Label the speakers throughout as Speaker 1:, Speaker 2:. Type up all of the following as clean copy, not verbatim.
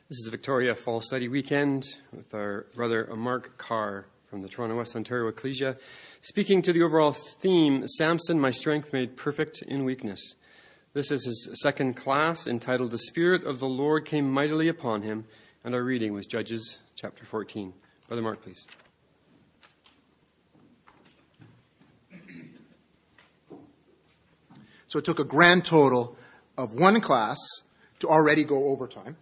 Speaker 1: This is Victoria Fall Study Weekend with our brother Mark Carr from the Toronto West Ontario Ecclesia, speaking to the overall theme, Samson, my strength made perfect in weakness. This is his second class entitled The Spirit of the Lord Came Mightily Upon Him, and our reading was Judges chapter 14. Brother Mark, please.
Speaker 2: So it took a grand total of one class to already go overtime.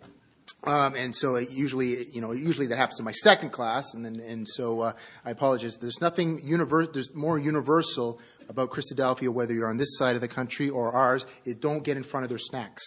Speaker 2: And so usually that happens in my second class, so I apologize. There's nothing there's more universal about Christadelphia, whether you're on this side of the country or ours, is don't get in front of their snacks.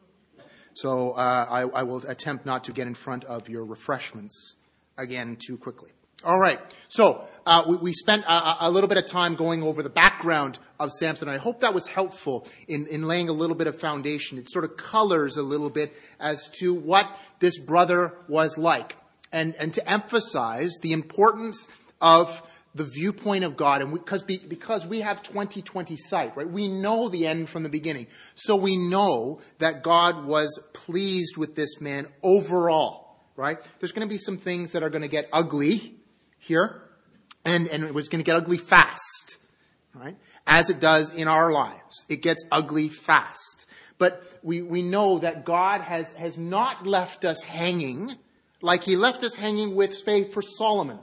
Speaker 2: So I will attempt not to get in front of your refreshments again too quickly. All right. So we spent a little bit of time going over the background of Samson. I hope that was helpful in laying a little bit of foundation. It sort of colors a little bit as to what this brother was like, and to emphasize the importance of the viewpoint of God. And because we have 20/20 sight, right? We know the end from the beginning. So we know that God was pleased with this man overall, right? There's going to be some things that are going to get ugly here, and it was going to get ugly fast, right? As it does in our lives. It gets ugly fast. But we know that God has not left us hanging like he left us hanging with faith for Solomon.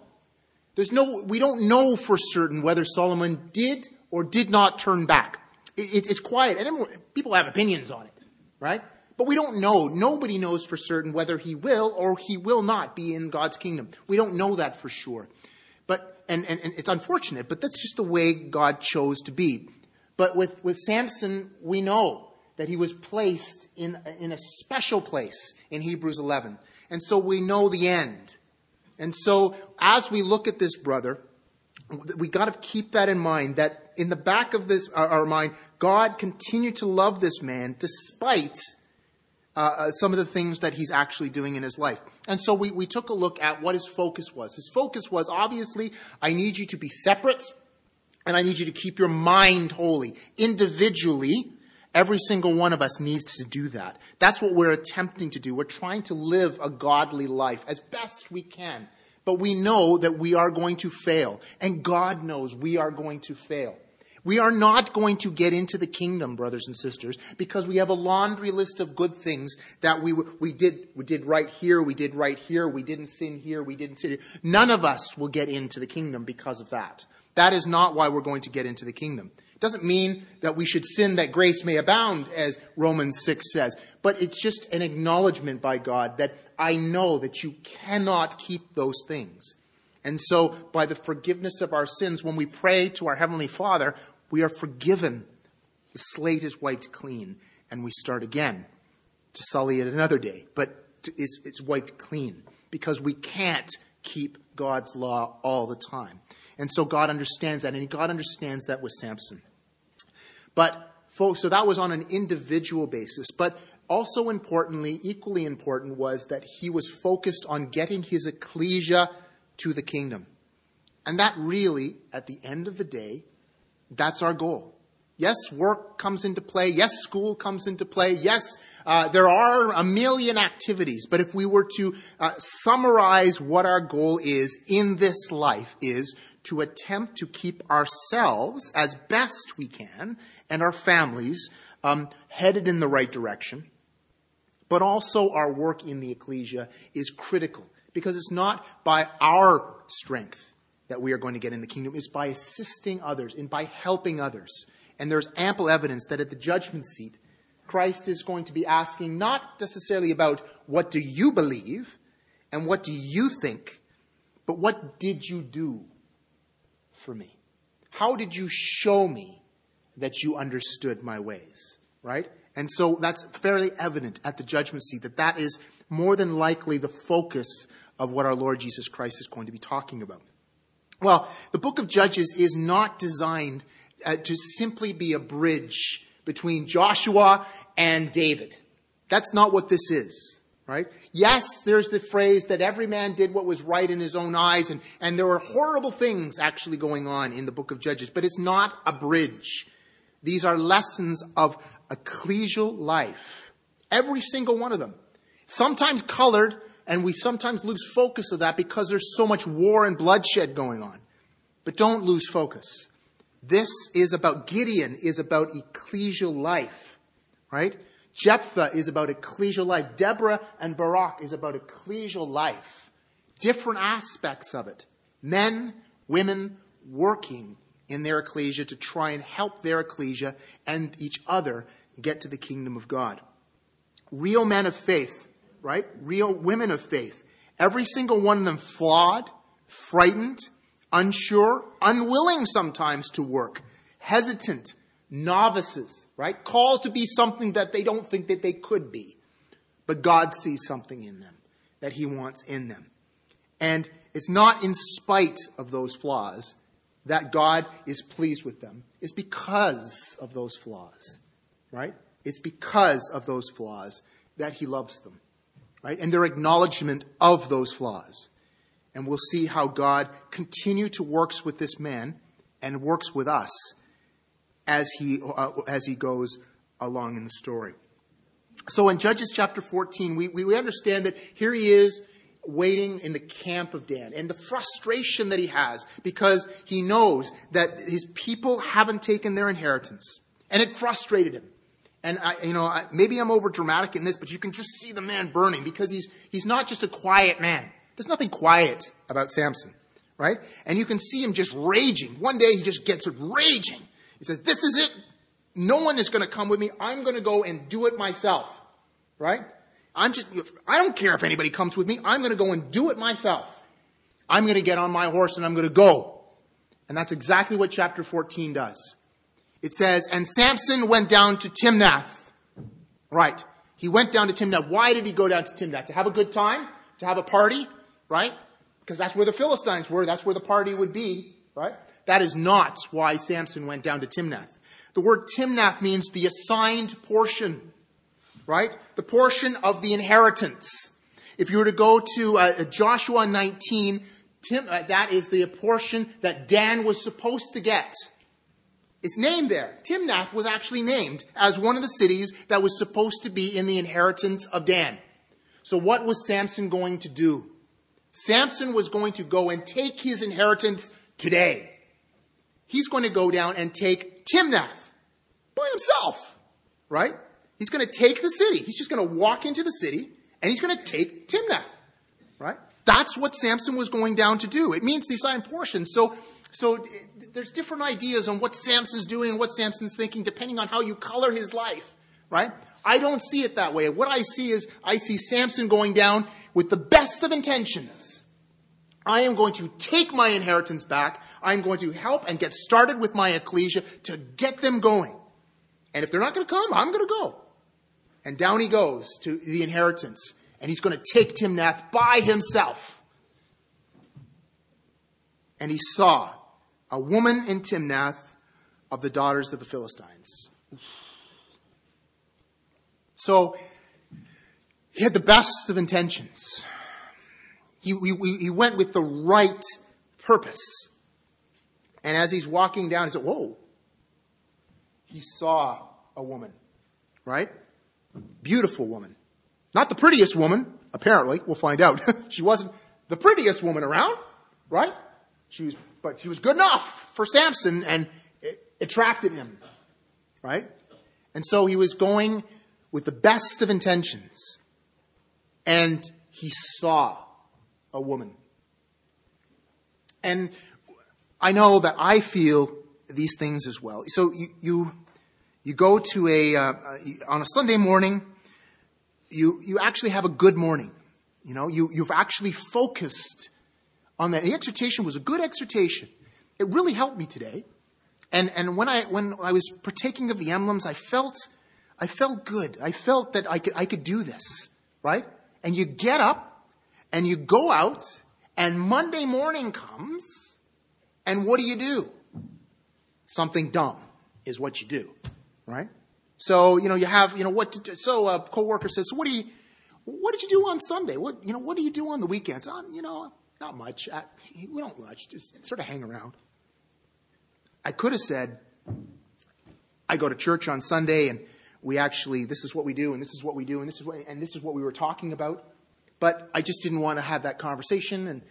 Speaker 2: We don't know for certain whether Solomon did or did not turn back. It's quiet, and people have opinions on it, right? But we don't know. Nobody knows for certain whether he will or he will not be in God's kingdom. We don't know that for sure. But and it's unfortunate, but that's just the way God chose to be. But with Samson, we know that he was placed in a special place in Hebrews 11. And so we know the end. And so as we look at this brother, we got to keep that in mind, that in the back of our mind, God continued to love this man despite some of the things that he's actually doing in his life. And so we took a look at what his focus was. His focus was, obviously, I need you to be separate, and I need you to keep your mind holy. Individually, every single one of us needs to do that. That's what we're attempting to do. We're trying to live a godly life as best we can. But we know that we are going to fail. And God knows we are going to fail. We are not going to get into the kingdom, brothers and sisters, because we have a laundry list of good things that we did right here, we did right here, we didn't sin here, we didn't sin here. None of us will get into the kingdom because of that. That is not why we're going to get into the kingdom. It doesn't mean that we should sin that grace may abound, as Romans 6 says. But it's just an acknowledgement by God that I know that you cannot keep those things. And so by the forgiveness of our sins, when we pray to our Heavenly Father, we are forgiven. The slate is wiped clean, and we start again to sully it another day. But it's wiped clean because we can't keep God's law all the time. And so God understands that, and God understands that with Samson. But folks, so that was on an individual basis. But also importantly, equally important, was that he was focused on getting his ecclesia to the kingdom. And that really, at the end of the day, that's our goal. Yes, work comes into play. Yes, school comes into play. Yes, there are a million activities. But if we were to summarize what our goal is in this life, is to attempt to keep ourselves as best we can and our families headed in the right direction. But also our work in the ecclesia is critical, because it's not by our strength that we are going to get in the kingdom. Is by assisting others and by helping others. And there's ample evidence that at the judgment seat, Christ is going to be asking not necessarily about what do you believe and what do you think, but what did you do for me? How did you show me that you understood my ways? Right? And so that's fairly evident at the judgment seat, that is more than likely the focus of what our Lord Jesus Christ is going to be talking about. Well, the book of Judges is not designed to simply be a bridge between Joshua and David. That's not what this is, right? Yes, there's the phrase that every man did what was right in his own eyes, and there were horrible things actually going on in the book of Judges, but it's not a bridge. These are lessons of ecclesial life, every single one of them. Sometimes colored, and we sometimes lose focus of that because there's so much war and bloodshed going on. But don't lose focus. This is about, Gideon is about ecclesial life, right? Jephthah is about ecclesial life. Deborah and Barak is about ecclesial life. Different aspects of it. Men, women working in their ecclesia to try and help their ecclesia and each other get to the kingdom of God. Real men of faith, right? Real women of faith. Every single one of them flawed, frightened, unsure, unwilling sometimes to work, hesitant, novices, right? Called to be something that they don't think that they could be. But God sees something in them that he wants in them. And it's not in spite of those flaws that God is pleased with them. It's because of those flaws, right? It's because of those flaws that he loves them, right? And their acknowledgement of those flaws. And we'll see how God continue to works with this man and works with us as he goes along in the story. So in Judges chapter 14, we understand that here he is waiting in the camp of Dan, and the frustration that he has because he knows that his people haven't taken their inheritance, and it frustrated him. And maybe I'm over dramatic in this, but you can just see the man burning because he's not just a quiet man. There's nothing quiet about Samson, right? And you can see him just raging. One day he just gets raging. He says, "This is it. No one is going to come with me. I'm going to go and do it myself," right? I don't care if anybody comes with me. I'm going to go and do it myself. I'm going to get on my horse and I'm going to go. And that's exactly what chapter 14 does. It says, and Samson went down to Timnath. Right. He went down to Timnath. Why did he go down to Timnath? To have a good time? To have a party? Right? Because that's where the Philistines were. That's where the party would be. Right? That is not why Samson went down to Timnath. The word Timnath means the assigned portion. Right? The portion of the inheritance. If you were to go to Joshua 19, that is the portion that Dan was supposed to get. It's named there. Timnath was actually named as one of the cities that was supposed to be in the inheritance of Dan. So what was Samson going to do? Samson was going to go and take his inheritance today. He's going to go down and take Timnath by himself. Right? He's going to take the city. He's just going to walk into the city and he's going to take Timnath. Right? That's what Samson was going down to do. It means the assigned portion. So there's different ideas on what Samson's doing and what Samson's thinking depending on how you color his life. Right? I don't see it that way. What I see Samson going down with the best of intentions. I am going to take my inheritance back. I'm going to help and get started with my ecclesia to get them going. And if they're not going to come, I'm going to go. And down he goes to the inheritance. And he's going to take Timnath by himself. And he saw a woman in Timnath of the daughters of the Philistines. So he had the best of intentions. He went with the right purpose. And as he's walking down, he said, whoa. He saw a woman, right? Beautiful woman. Not the prettiest woman, apparently. We'll find out. She wasn't the prettiest woman around, right? But she was good enough for Samson and it attracted him, right? And so he was going with the best of intentions. And he saw a woman. And I know that I feel these things as well. So you go to on a Sunday morning, you actually have a good morning. You know, you've actually focused on that. The exhortation was a good exhortation. It really helped me today. And when I was partaking of the emblems, I felt good. I felt that I could do this, right? And you get up and you go out and Monday morning comes and what do? Something dumb is what you do, right? So, you have, what to do. So a coworker says, so what did you do on Sunday? What do you do on the weekends? Not much. We don't much, just sort of hang around. I could have said, I go to church on Sunday and this is what we do, and this is what we do, and this is what we were talking about. But I just didn't want to have that conversation. And,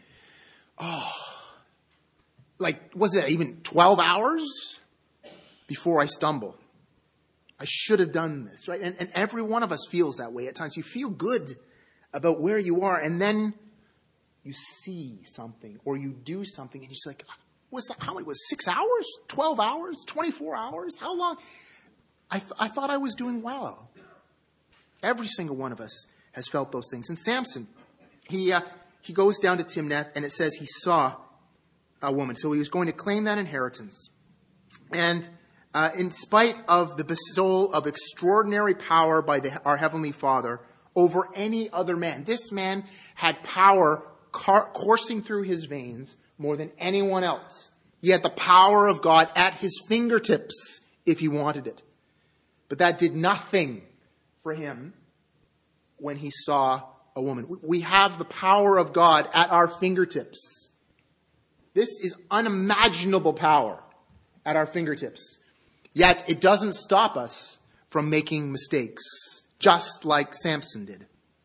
Speaker 2: was it even 12 hours before I stumble? I should have done this, right? And every one of us feels that way at times. You feel good about where you are, and then you see something or you do something, and you're just like, how many was 6 hours, 12 hours, 24 hours? How long? I thought I was doing well. Every single one of us has felt those things. And Samson, he goes down to Timnath, and it says he saw a woman. So he was going to claim that inheritance. And in spite of the bestowal of extraordinary power by our Heavenly Father over any other man, this man had power coursing through his veins more than anyone else. He had the power of God at his fingertips if he wanted it. But that did nothing for him when he saw a woman. We have the power of God at our fingertips. This is unimaginable power at our fingertips. Yet it doesn't stop us from making mistakes, just like Samson did.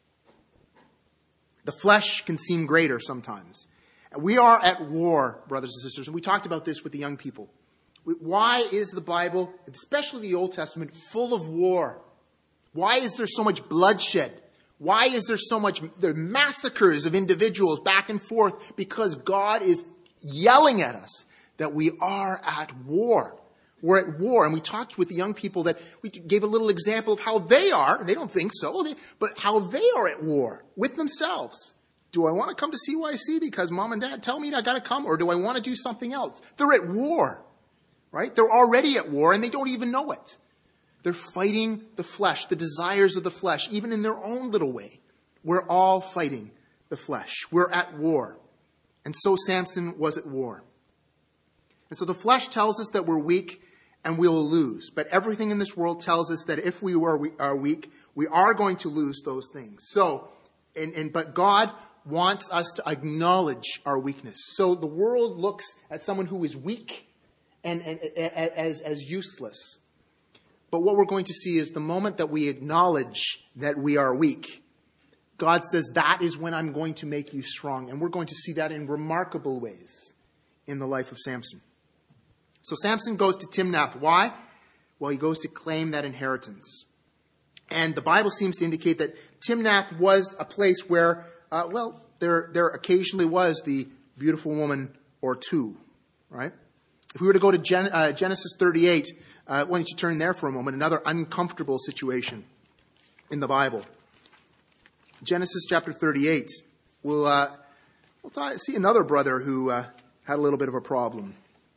Speaker 2: The flesh can seem greater sometimes. We are at war, brothers and sisters, and we talked about this with the young people. Why is the Bible, especially the Old Testament, full of war? Why is there so much bloodshed? Why is there there are massacres of individuals back and forth? Because God is yelling at us that we are at war. We're at war. And we talked with the young people that we gave a little example of how they are. They don't think so, but how they are at war with themselves. Do I want to come to CYC because mom and dad tell me I got to come? Or do I want to do something else? They're at war, right? They're already at war and they don't even know it. They're fighting the flesh, the desires of the flesh, even in their own little way. We're all fighting the flesh. We're at war. And so Samson was at war. And so the flesh tells us that we're weak and we'll lose. But everything in this world tells us that if we are weak, we are going to lose those things. So, but God wants us to acknowledge our weakness. So the world looks at someone who is weak and as useless. But what we're going to see is the moment that we acknowledge that we are weak, God says, that is when I'm going to make you strong. And we're going to see that in remarkable ways in the life of Samson. So Samson goes to Timnath. Why? Well, he goes to claim that inheritance. And the Bible seems to indicate that Timnath was a place where, there occasionally was the beautiful woman or two, right? If we were to go to Genesis 38, why don't you turn there for a moment? Another uncomfortable situation in the Bible. Genesis chapter 38. We'll see another brother who had a little bit of a problem.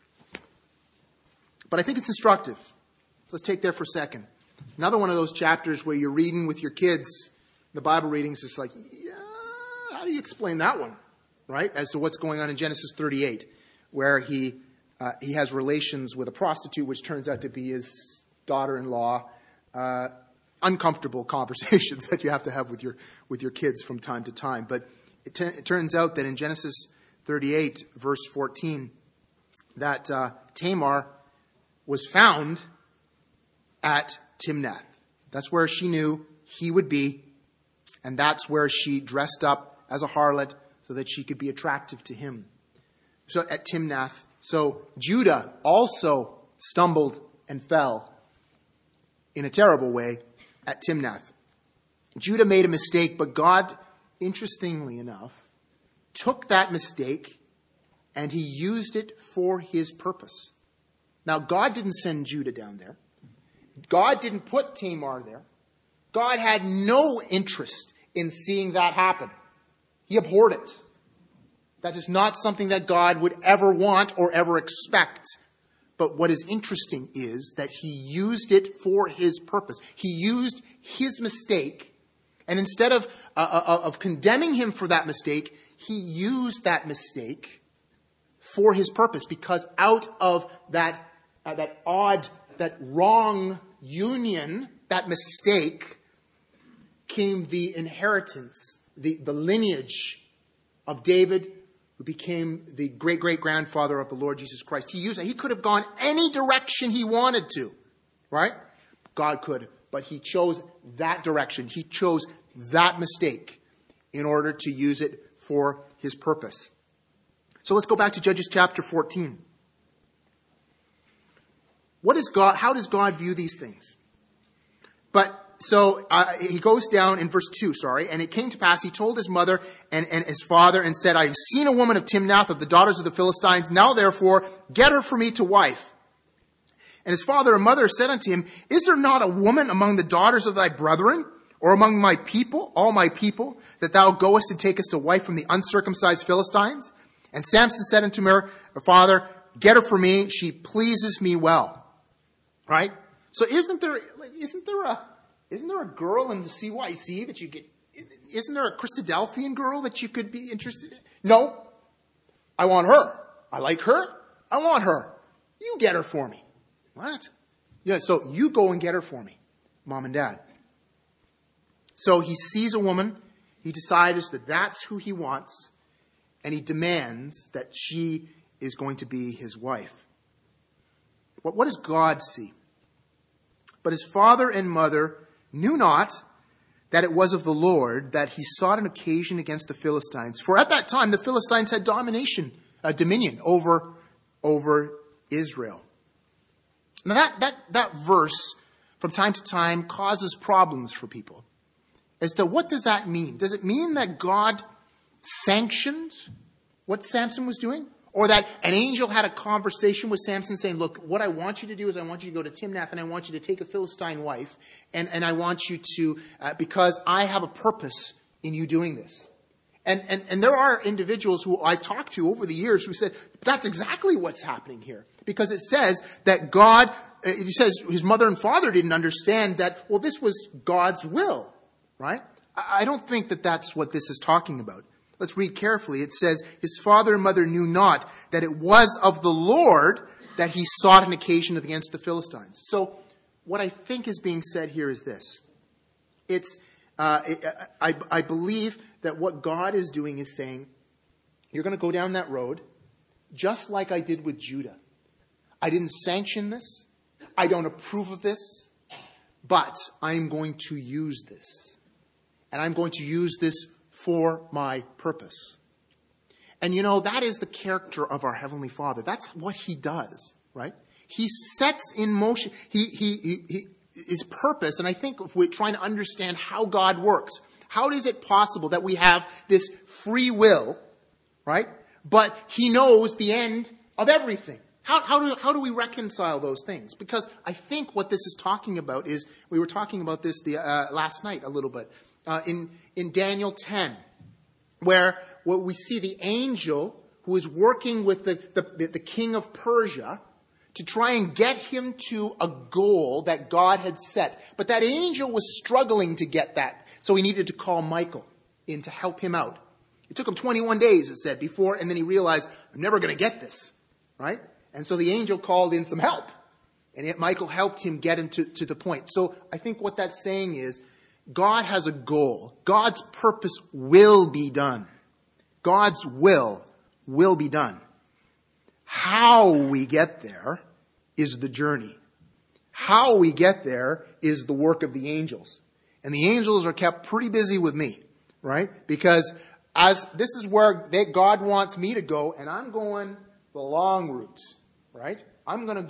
Speaker 2: But I think it's instructive. So let's take there for a second. Another one of those chapters where you're reading with your kids. The Bible readings is like, how do you explain that one? Right? As to what's going on in Genesis 38, where he has relations with a prostitute, which turns out to be his daughter-in-law. Uncomfortable conversations that you have to have with your kids from time to time. But it turns out that in Genesis 38, verse 14, that Tamar was found at Timnath. That's where she knew he would be, and that's where she dressed up as a harlot so that she could be attractive to him. So at Timnath. So Judah also stumbled and fell in a terrible way at Timnath. Judah made a mistake, but God, interestingly enough, took that mistake and he used it for his purpose. Now, God didn't send Judah down there. God didn't put Tamar there. God had no interest in seeing that happen. He abhorred it. That is not something that God would ever want or ever expect. But what is interesting is that he used it for his purpose. He used his mistake, and instead of condemning him for that mistake, he used that mistake for his purpose. Because out of that wrong union, that mistake, came the inheritance, the lineage of David, who became the great-great-grandfather of the Lord Jesus Christ. He used it. He could have gone any direction he wanted to, right? God could but he chose that direction. He chose that mistake in order to use it for his purpose. So let's go back to Judges chapter 14. How does God view these things? He goes down in verse 2, and it came to pass, he told his mother and his father and said, I have seen a woman of Timnath of the daughters of the Philistines. Now therefore, get her for me to wife. And his father and mother said unto him, is there not a woman among the daughters of thy brethren, or among my people, all my people, that thou goest to take us to wife from the uncircumcised Philistines? And Samson said unto her father, get her for me, she pleases me well. Right? So isn't there a girl in the CYC that you get, isn't there a Christadelphian girl that you could be interested in? No. I want her. I like her. I want her. You get her for me. What? Yeah, so you go and get her for me, Mom and Dad. So he sees a woman. He decides that that's who he wants. And he demands that she is going to be his wife. What does God see? But his father and mother knew not that it was of the Lord that he sought an occasion against the Philistines. For at that time, the Philistines had dominion over Israel. Now that verse, from time to time, causes problems for people. As to what does that mean? Does it mean that God sanctioned what Samson was doing? Or that an angel had a conversation with Samson saying, look, what I want you to do is I want you to go to Timnath and I want you to take a Philistine wife. And I want you to, because I have a purpose in you doing this. And there are individuals who I've talked to over the years who said, that's exactly what's happening here. Because it says that God, it says his mother and father didn't understand that, well, this was God's will, right? I don't think that that's what this is talking about. Let's read carefully. It says, his father and mother knew not that it was of the Lord that he sought an occasion against the Philistines. So what I think is being said here is this. I believe that what God is doing is saying, you're going to go down that road just like I did with Judah. I didn't sanction this. I don't approve of this. But I'm going to use this. And I'm going to use this for my purpose. And that is the character of our Heavenly Father. That's what he does, right? He sets in motion his purpose. And I think if we're trying to understand how God works, how is it possible that we have this free will, right? But he knows the end of everything. How do we reconcile those things? Because I think what this is talking about is, we were talking about this last night a little bit, in Daniel 10, where we see the angel who is working with the king of Persia to try and get him to a goal that God had set. But that angel was struggling to get that, so he needed to call Michael in to help him out. It took him 21 days, it said, before, and then he realized, I'm never going to get this, right? And so the angel called in some help, and yet Michael helped him get him to the point. So I think what that's saying is, God has a goal. God's purpose will be done. God's will be done. How we get there is the journey. How we get there is the work of the angels. And the angels are kept pretty busy with me, right? Because as this is where God wants me to go, and I'm going the long routes, right? I'm going to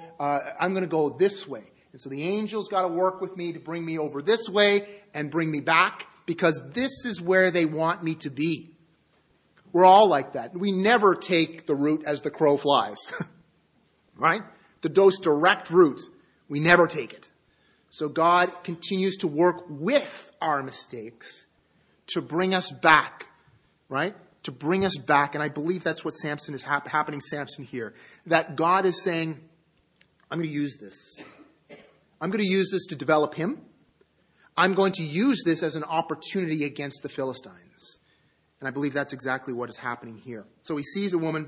Speaker 2: go this way. And so the angels got to work with me to bring me over this way and bring me back, because this is where they want me to be. We're all like that. We never take the route as the crow flies, right? The most direct route, we never take it. So God continues to work with our mistakes to bring us back, right? To bring us back. And I believe that's what Samson is happening Samson here. That God is saying, I'm going to use this. I'm going to use this to develop him. I'm going to use this as an opportunity against the Philistines. And I believe that's exactly what is happening here. So he sees a woman,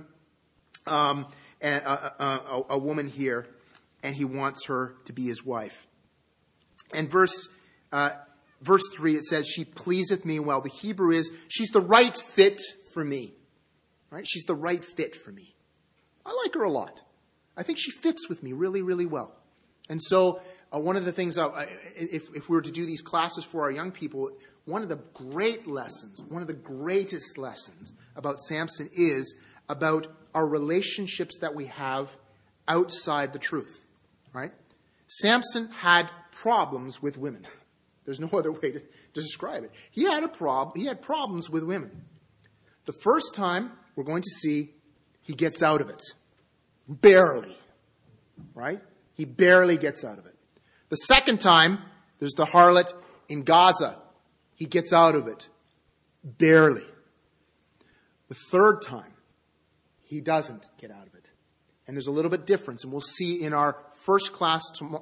Speaker 2: a woman here, and he wants her to be his wife. And verse 3, it says, she pleaseth me well. The Hebrew is, she's the right fit for me. Right? She's the right fit for me. I like her a lot. I think she fits with me really, really well. And so one of the things, if we were to do these classes for our young people, one of the great lessons, one of the greatest lessons about Samson is about our relationships that we have outside the truth, right? Samson had problems with women. There's no other way to describe it. He had problems with women. The first time, we're going to see, he gets out of it. Barely. Right? He barely gets out of it. The second time, there's the harlot in Gaza. He gets out of it. Barely. The third time, he doesn't get out of it. And there's a little bit difference, and we'll see in our first class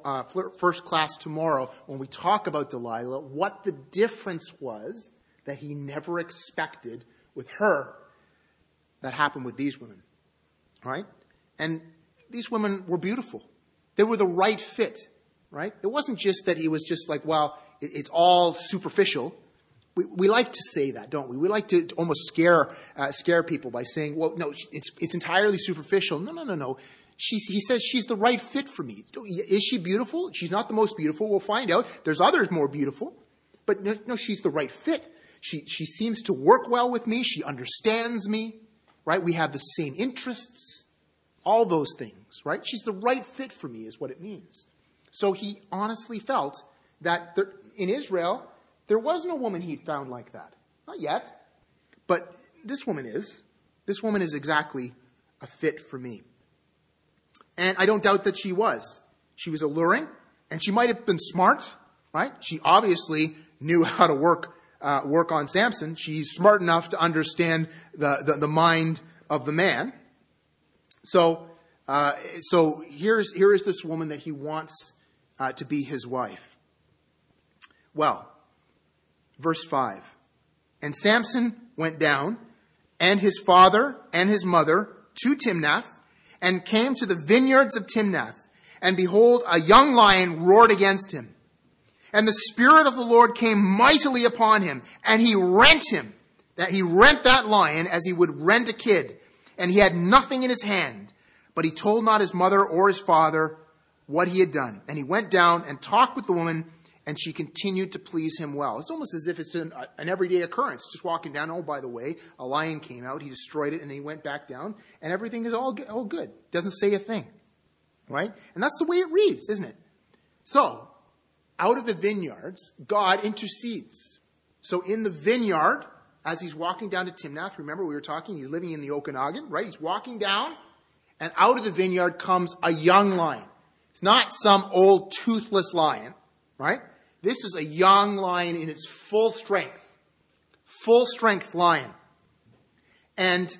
Speaker 2: tomorrow when we talk about Delilah what the difference was that he never expected with her that happened with these women. Right? And these women were beautiful. They were the right fit. Right? It wasn't just that he was just like, well, it's all superficial. We like to say that, don't we? We like to almost scare people by saying, well, no, it's entirely superficial. No. He says she's the right fit for me. Is she beautiful? She's not the most beautiful. We'll find out. There's others more beautiful. But no, she's the right fit. She seems to work well with me. She understands me. Right? We have the same interests. All those things. Right? She's the right fit for me is what it means. So he honestly felt that in Israel, there was no woman he'd found like that. Not yet. But this woman is. This woman is exactly a fit for me. And I don't doubt that she was. She was alluring, and she might have been smart, right? She obviously knew how to work on Samson. She's smart enough to understand the mind of the man. So here is this woman that he wants to be his wife. Well, verse 5. And Samson went down, and his father and his mother, to Timnath, and came to the vineyards of Timnath. And behold, a young lion roared against him. And the Spirit of the Lord came mightily upon him, and he rent him. That he rent that lion as he would rend a kid. And he had nothing in his hand. But he told not his mother or his father what he had done. And he went down and talked with the woman, and she continued to please him well. It's almost as if it's an everyday occurrence. Just walking down, oh, by the way, a lion came out, he destroyed it, and then he went back down, and everything is all good. Doesn't say a thing. Right? And that's the way it reads, isn't it? So, out of the vineyards, God intercedes. So in the vineyard, as he's walking down to Timnath, remember we were talking, he's living in the Okanagan, right? He's walking down, and out of the vineyard comes a young lion. It's not some old toothless lion, right? This is a young lion in its full strength lion. And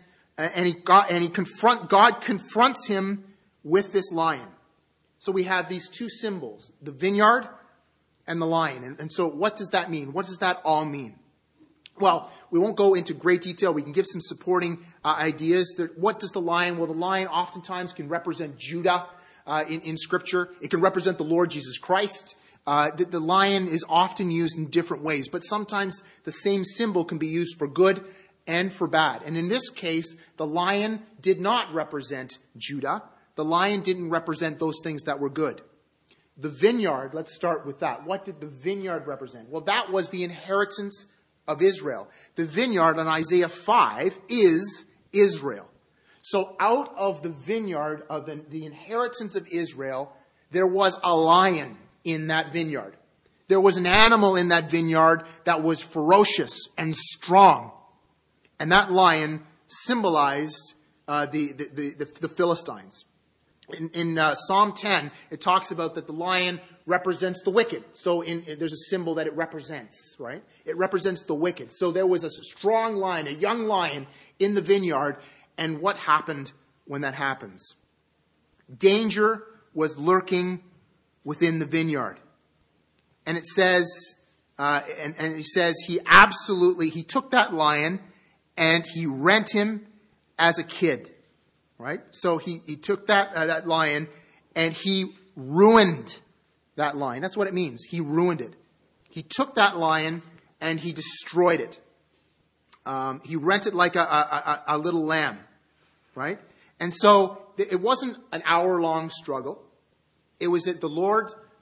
Speaker 2: God confronts him with this lion. So we have these two symbols, the vineyard and the lion. And so what does that mean? What does that all mean? Well, we won't go into great detail. We can give some supporting ideas. What does the lion? Well, the lion oftentimes can represent Judah in Scripture. It can represent the Lord Jesus Christ. The lion is often used in different ways, but sometimes the same symbol can be used for good and for bad. And in this case, the lion did not represent Judah. The lion didn't represent those things that were good. The vineyard, let's start with that. What did the vineyard represent? Well, that was the inheritance of Israel. The vineyard in Isaiah 5 is Israel. So out of the vineyard of the inheritance of Israel, there was a lion in that vineyard. There was an animal in that vineyard that was ferocious and strong. And that lion symbolized the Philistines. In Psalm 10, it talks about that the lion represents the wicked. So there's a symbol that it represents, right? It represents the wicked. So there was a strong lion, a young lion in the vineyard. And what happened when that happens? Danger was lurking within the vineyard. And it says, and it says he took that lion and he rent him as a kid. Right? So he took that lion and he ruined that lion. That's what it means. He ruined it. He took that lion and he destroyed it. He rent it like a little lamb. Right? And so it wasn't an hour-long struggle. It was that the Lord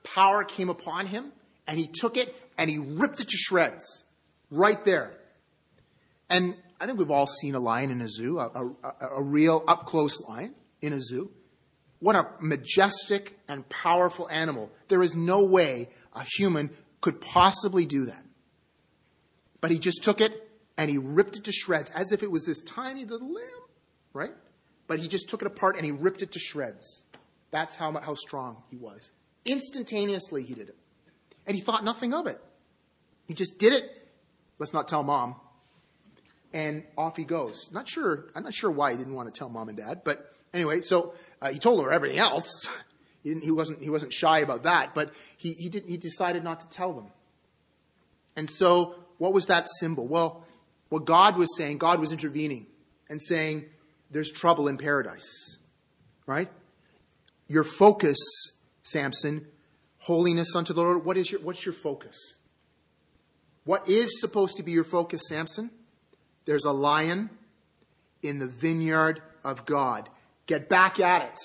Speaker 2: power came upon him, and he took it and he ripped it to shreds right there. And I think we've all seen a lion in a zoo, a real up-close lion in a zoo. What a majestic and powerful animal. There is no way a human could possibly do that. But he just took it and he ripped it to shreds as if it was this tiny little lamb, right? But he just took it apart and he ripped it to shreds. That's how strong he was. Instantaneously he did it. And he thought nothing of it. He just did it. Let's not tell Mom. And off he goes. I'm not sure why he didn't want to tell Mom and Dad. But anyway, so he told her everything else. He wasn't shy about that. But he decided not to tell them. And so what was that symbol? Well, what God was saying, God was intervening and saying, there's trouble in paradise. Right? Your focus, Samson, holiness unto the Lord. What's your focus? What is supposed to be your focus, Samson? There's a lion in the vineyard of God. Get back at it.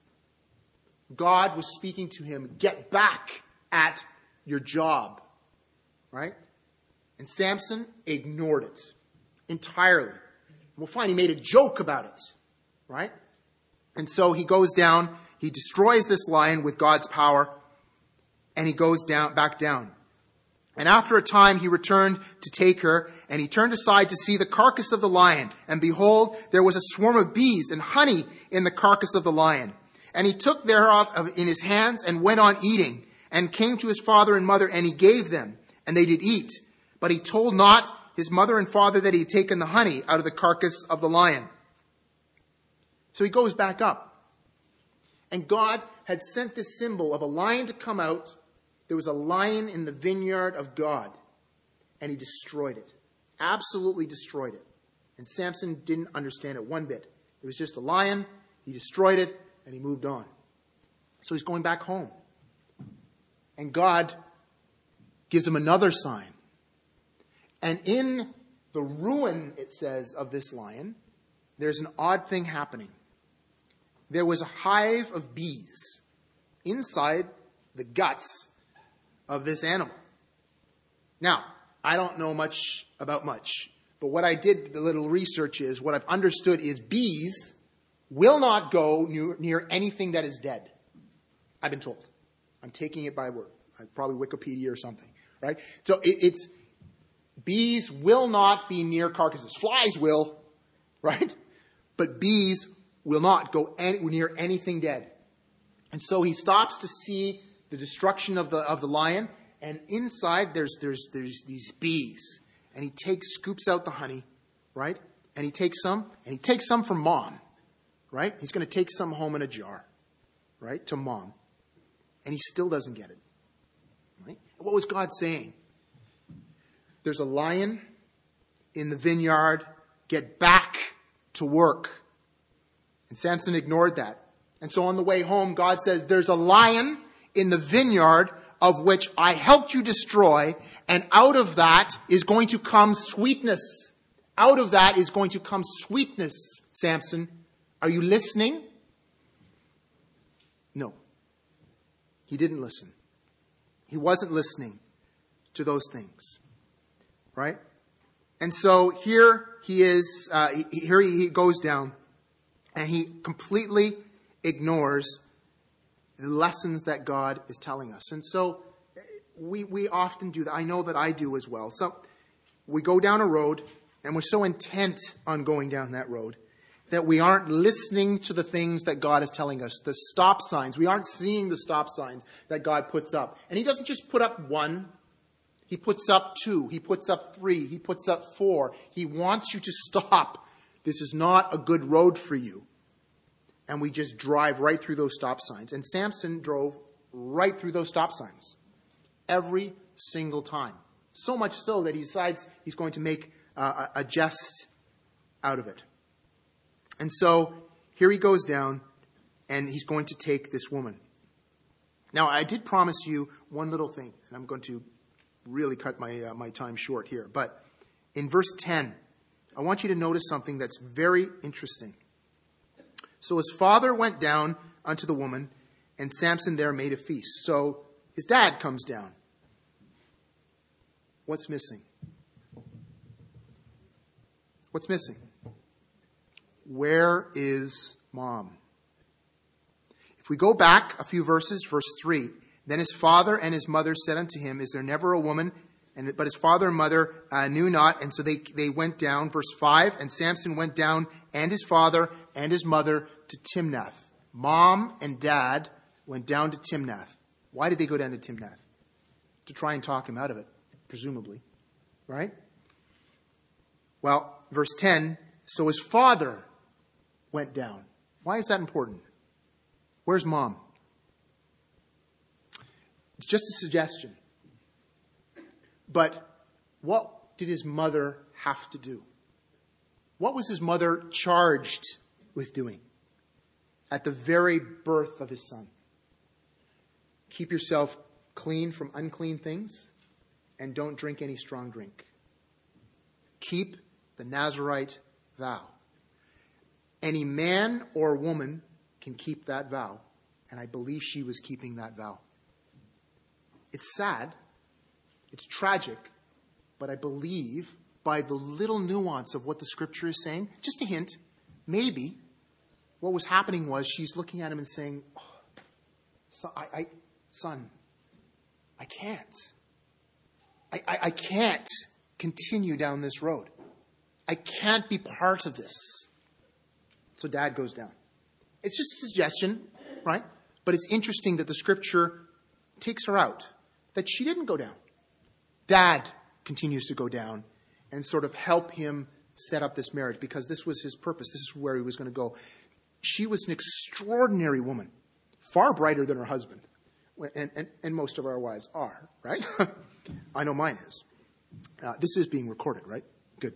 Speaker 2: God was speaking to him. Get back at your job. Right? And Samson ignored it entirely. We'll find he made a joke about it. Right? And so he goes down. He destroys this lion with God's power. And he goes back down. And after a time he returned to take her, and he turned aside to see the carcass of the lion. And behold, there was a swarm of bees and honey in the carcass of the lion. And he took thereof in his hands and went on eating, and came to his father and mother, and he gave them, and they did eat. But he told not his mother and father that he had taken the honey out of the carcass of the lion. So he goes back up. And God had sent this symbol of a lion to come out. There was a lion in the vineyard of God, and he destroyed it. Absolutely destroyed it. And Samson didn't understand it one bit. It was just a lion, he destroyed it, and he moved on. So he's going back home. And God gives him another sign. And in the ruin, it says, of this lion, there's an odd thing happening. There was a hive of bees inside the guts of this animal. Now, I don't know much about much, but what I did, the little research is, what I've understood is bees will not go near anything that is dead. I've been told. I'm taking it by word. Probably Wikipedia or something, right? So it's bees will not be near carcasses. Flies will, right? But bees will not go near anything dead. And so he stops to see the destruction of the lion, and inside there's these bees, and he scoops out the honey, right? And he takes some from Mom, right? He's going to take some home in a jar, right, to Mom, and he still doesn't get it, right? What was God saying? There's a lion in the vineyard. Get back to work. And Samson ignored that. And so on the way home, God says, there's a lion in the vineyard of which I helped you destroy, and out of that is going to come sweetness. Out of that is going to come sweetness, Samson. Are you listening? No. He didn't listen. He wasn't listening to those things. Right? And so here he is, here he goes down, and he completely ignores the lessons that God is telling us. And so we often do that. I know that I do as well. So we go down a road, and we're so intent on going down that road that we aren't listening to the things that God is telling us, the stop signs. We aren't seeing the stop signs that God puts up. And he doesn't just put up one. He puts up 2. He puts up 3. He puts up 4. He wants you to stop. This is not a good road for you. And we just drive right through those stop signs. And Samson drove right through those stop signs. Every single time. So much so that he decides he's going to make a jest out of it. And so here he goes down, and he's going to take this woman. Now, I did promise you one little thing, and I'm going to really cut my time short here. But in verse 10, I want you to notice something that's very interesting. So his father went down unto the woman, and Samson there made a feast. So His dad comes down. What's missing? What's missing? Where is mom? If we go back a few verses, verse 3, then his father and his mother said unto him, is there never a woman? But his father and mother knew not, and so they went down. Verse 5, and Samson went down, and his father and his mother, to Timnath. Mom and dad went down to Timnath. Why did they go down to Timnath? To try and talk him out of it, presumably. Right? Well, verse 10, so his father went down. Why is that important? Where's mom? It's just a suggestion. But what did his mother have to do? What was his mother charged with doing at the very birth of his son? Keep yourself clean from unclean things and don't drink any strong drink. Keep the Nazirite vow. Any man or woman can keep that vow, and I believe she was keeping that vow. It's sad. It's tragic, but I believe by the little nuance of what the scripture is saying, just a hint, maybe what was happening was she's looking at him and saying, oh, son, I can't. I can't continue down this road. I can't be part of this. So dad goes down. It's just a suggestion, right? But it's interesting that the scripture takes her out, that she didn't go down. Dad continues to go down and sort of help him set up this marriage because this was his purpose. This is where he was going to go. She was an extraordinary woman, far brighter than her husband. And most of our wives are, right? I know mine is. This is being recorded, right? Good.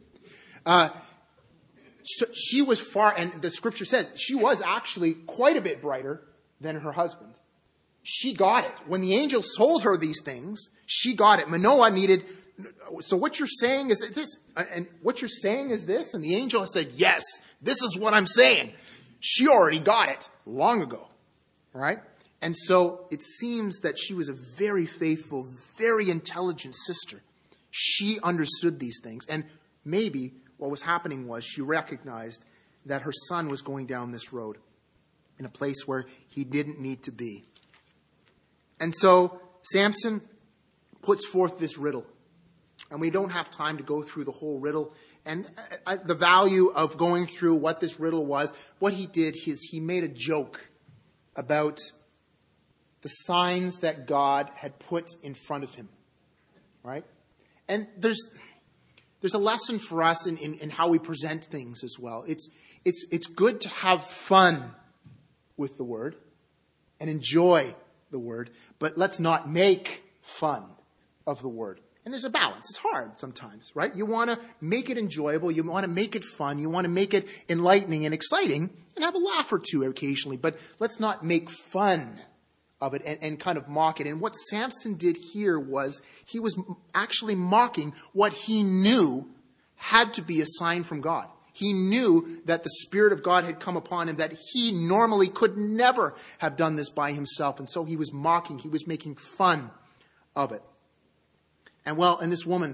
Speaker 2: So she was far, and the scripture says she was actually quite a bit brighter than her husband. She got it. When the angel told her these things, she got it. Manoah needed, so what you're saying is this, and what you're saying is this, and the angel said, yes, this is what I'm saying. She already got it long ago, right? And so it seems that she was a very faithful, very intelligent sister. She understood these things, and maybe what was happening was she recognized that her son was going down this road in a place where he didn't need to be. And so Samson puts forth this riddle. And we don't have time to go through the whole riddle. And the value of going through what this riddle was, what he did is he made a joke about the signs that God had put in front of him. Right? And there's a lesson for us in how we present things as well. It's good to have fun with the word and enjoy the word, but let's not make fun of the word. And there's a balance. It's hard sometimes, right? You want to make it enjoyable. You want to make it fun. You want to make it enlightening and exciting and have a laugh or two occasionally, but let's not make fun of it and kind of mock it. And what Samson did here was he was actually mocking what he knew had to be a sign from God. He knew that the Spirit of God had come upon him, that he normally could never have done this by himself. And so he was mocking, he was making fun of it. And this woman,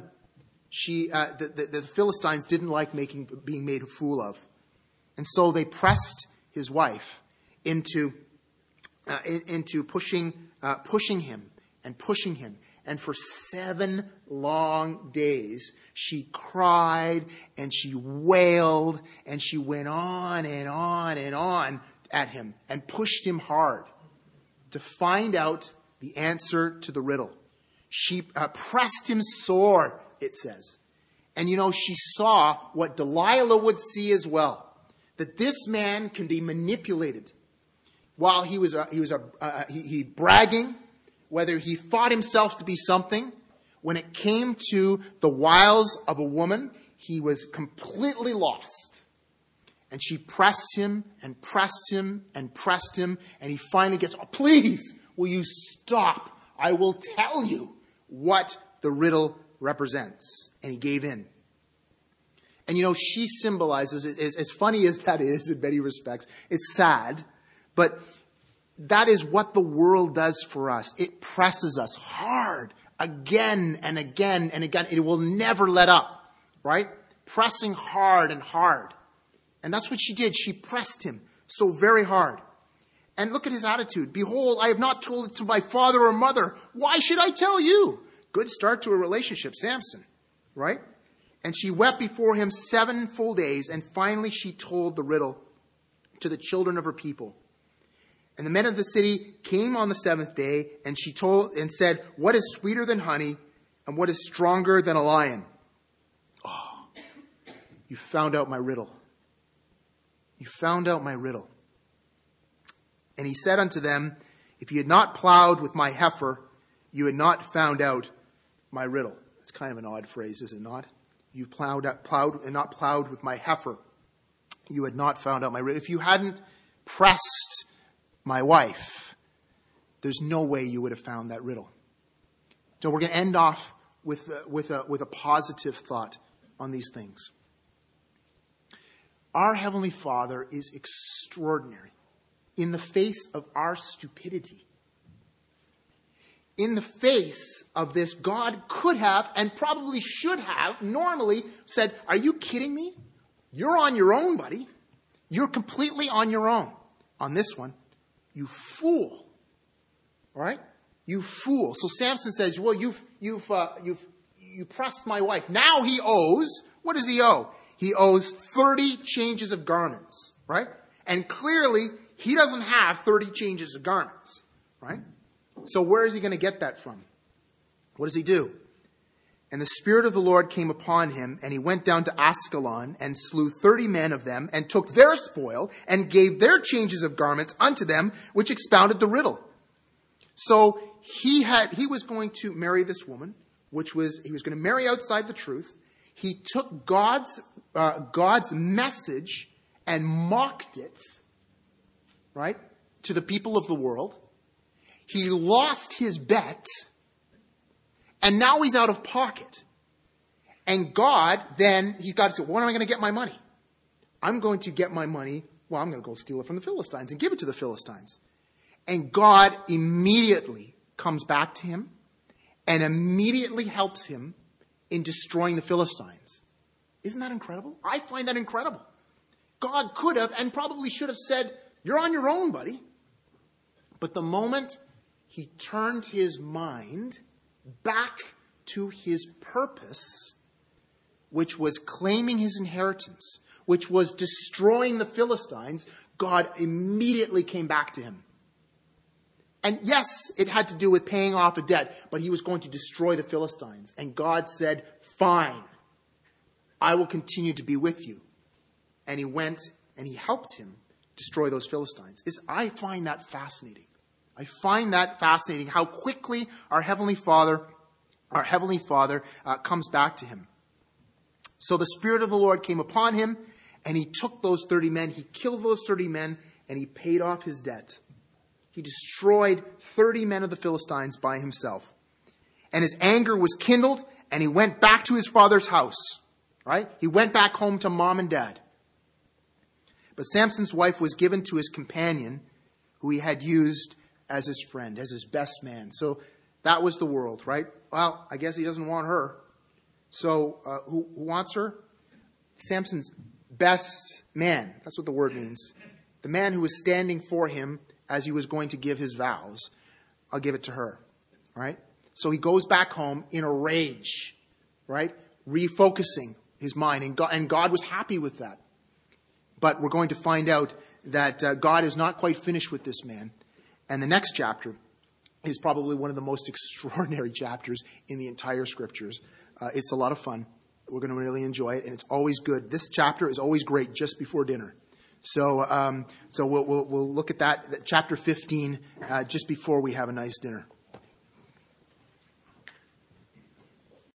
Speaker 2: the Philistines didn't like being made a fool of. And so they pressed his wife into pushing him. And for 7 long days, she cried and she wailed and she went on and on and on at him and pushed him hard to find out the answer to the riddle. She pressed him sore, it says. And she saw what Delilah would see as well, that this man can be manipulated. While he was bragging, whether he thought himself to be something, when it came to the wiles of a woman, he was completely lost. And she pressed him and pressed him and pressed him, and he finally gets, please, will you stop? I will tell you what the riddle represents. And he gave in. And she symbolizes, as funny as that is in many respects, it's sad, but that is what the world does for us. It presses us hard again and again and again. It will never let up, right? Pressing hard and hard. And that's what she did. She pressed him so very hard. And look at his attitude. Behold, I have not told it to my father or mother. Why should I tell you? Good start to a relationship, Samson, right? And she wept before him 7 full days. And finally she told the riddle to the children of her people. And the men of the city came on the 7th day, and she told and said, what is sweeter than honey, and what is stronger than a lion? Oh, you found out my riddle. You found out my riddle. And he said unto them, if you had not plowed with my heifer, you had not found out my riddle. It's kind of an odd phrase, is it not? You plowed and not plowed with my heifer, you had not found out my riddle. If you hadn't pressed my wife, there's no way you would have found that riddle. So we're going to end off with a positive thought on these things. Our Heavenly Father is extraordinary in the face of our stupidity. In the face of this, God could have and probably should have normally said, are you kidding me? You're on your own, buddy. You're completely on your own. On this one, you fool. All right? You fool. So Samson says, well, you pressed my wife. Now he owes, what does he owe? He owes 30 changes of garments, right? And clearly, he doesn't have 30 changes of garments, right? So where is he going to get that from? What does he do? And the Spirit of the Lord came upon him, and he went down to Ascalon and slew 30 men of them, and took their spoil, and gave their changes of garments unto them, which expounded the riddle. So he was going to marry this woman, he was going to marry outside the truth. He took God's message and mocked it, right, to the people of the world. He lost his bet, and now he's out of pocket. And God, then, he's got to say, when am I going to get my money? I'm going to get my money, well, I'm going to go steal it from the Philistines and give it to the Philistines. And God immediately comes back to him and immediately helps him in destroying the Philistines. Isn't that incredible? I find that incredible. God could have and probably should have said, you're on your own, buddy. But the moment he turned his mind back to his purpose, which was claiming his inheritance, which was destroying the Philistines, God immediately came back to him. And yes, it had to do with paying off a debt, but he was going to destroy the Philistines. And God said, fine, I will continue to be with you. And he went and he helped him destroy those Philistines. I find that fascinating. I find that fascinating how quickly our Heavenly Father comes back to him. So the Spirit of the Lord came upon him, and he took those 30 men, he killed those 30 men, and he paid off his debt. He destroyed 30 men of the Philistines by himself. And his anger was kindled, and he went back to his father's house. Right? He went back home to mom and dad. But Samson's wife was given to his companion, who he had used as his friend, as his best man. So that was the world, right? Well, I guess he doesn't want her. So who wants her? Samson's best man. That's what the word means. The man who was standing for him as he was going to give his vows. I'll give it to her, right? So he goes back home in a rage, right? Refocusing his mind. And God was happy with that. But we're going to find out that God is not quite finished with this man. And the next chapter is probably one of the most extraordinary chapters in the entire scriptures. It's a lot of fun. We're going to really enjoy it, and it's always good. This chapter is always great just before dinner. So we'll look at that chapter 15 just before we have a nice dinner.